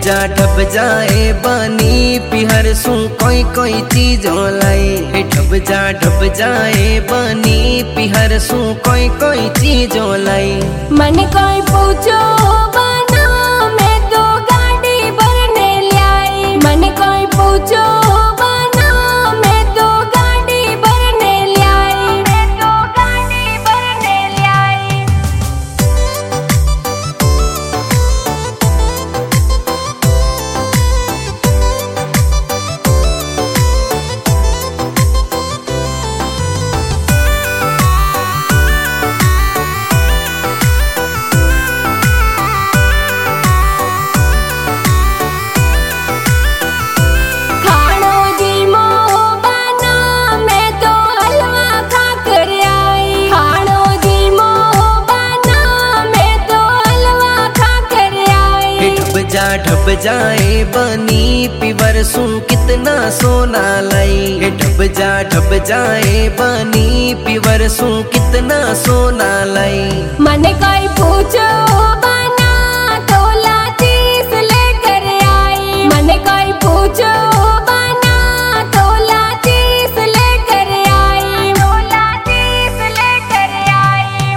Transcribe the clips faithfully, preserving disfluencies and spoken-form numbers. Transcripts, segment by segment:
जा ढब जाए बनी पिहर सू कोई कोई चीजों लाई। ढब जा ढब जाए बनी पिहर सू कोई कोई चीजों लाई। मन कोई पूछो बना मैं तो गाड़ी भरने लाई। मन कोई पूछो बना मैं तो गाड़ी भरने लाई। मैं तो गाड़ी भरने लाई। जा ढब जाए बनी पिवर सू कितना सोना लाई। ढब जा ढब जाए बनी पिवर सू कितना सोना लाई। मन कोई पूछो बना तोला चीज लेकर आई। मन कोई पूछो बना तोला चीज लेकर आई। तोला चीज लेकर आई।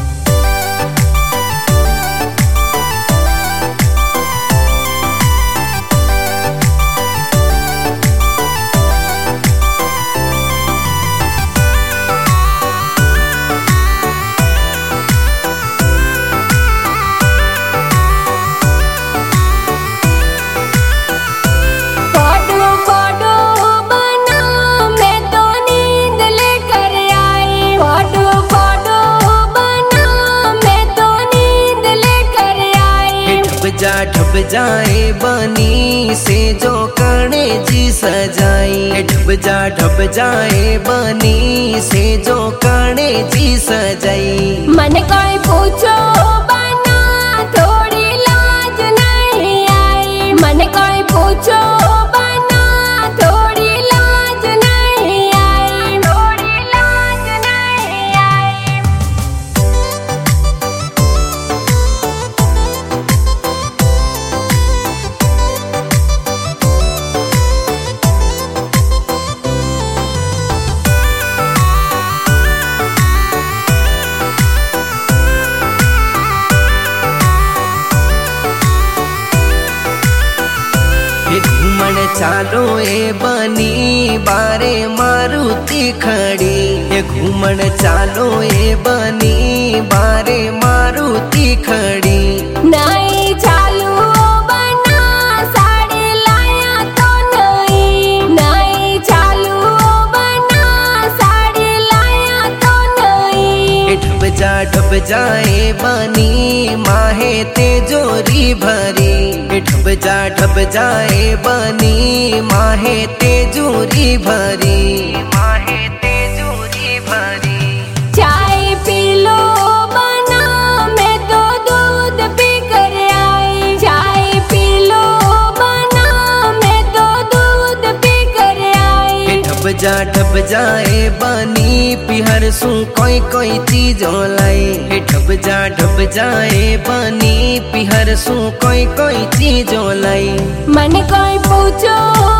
जा ढब जाए बनी से जो करने जी सजाई। ढब जा ढब जाए बनी से जो करने जी सजाई। मन कोई पूछो बना थोड़ी लाज नहीं आई। मन कोई पूछो बना थोड़ी लाज नहीं आई। थोड़ी लाज नहीं आई। घूमन चालो ए बनी बारे मारुति खड़ी। घूमन चालो ए बनी बारे मारुति खड़ी। नहीं चालू बना साड़ी लाया तो नहीं। नहीं चालू बना साड़ी लाया तो नहीं। ढब जा ढब जाए बनी माहे ते जोरी भरी। ढब जा ढब जाए बनी माहे ते जोरी भरी। माहे ते जोरी भरी। चाय पी लो बना मैं तो दूध पी कर आई। चाय पी लो बना मैं तो दूध पी कर आई। ढब जा ढब जाए बनी पिहर सू कोई कोई चीजों लाई। ढब जा ढब जाए बनी पिहर सू कोई कोई चीजों लाई। मन कोई पूछो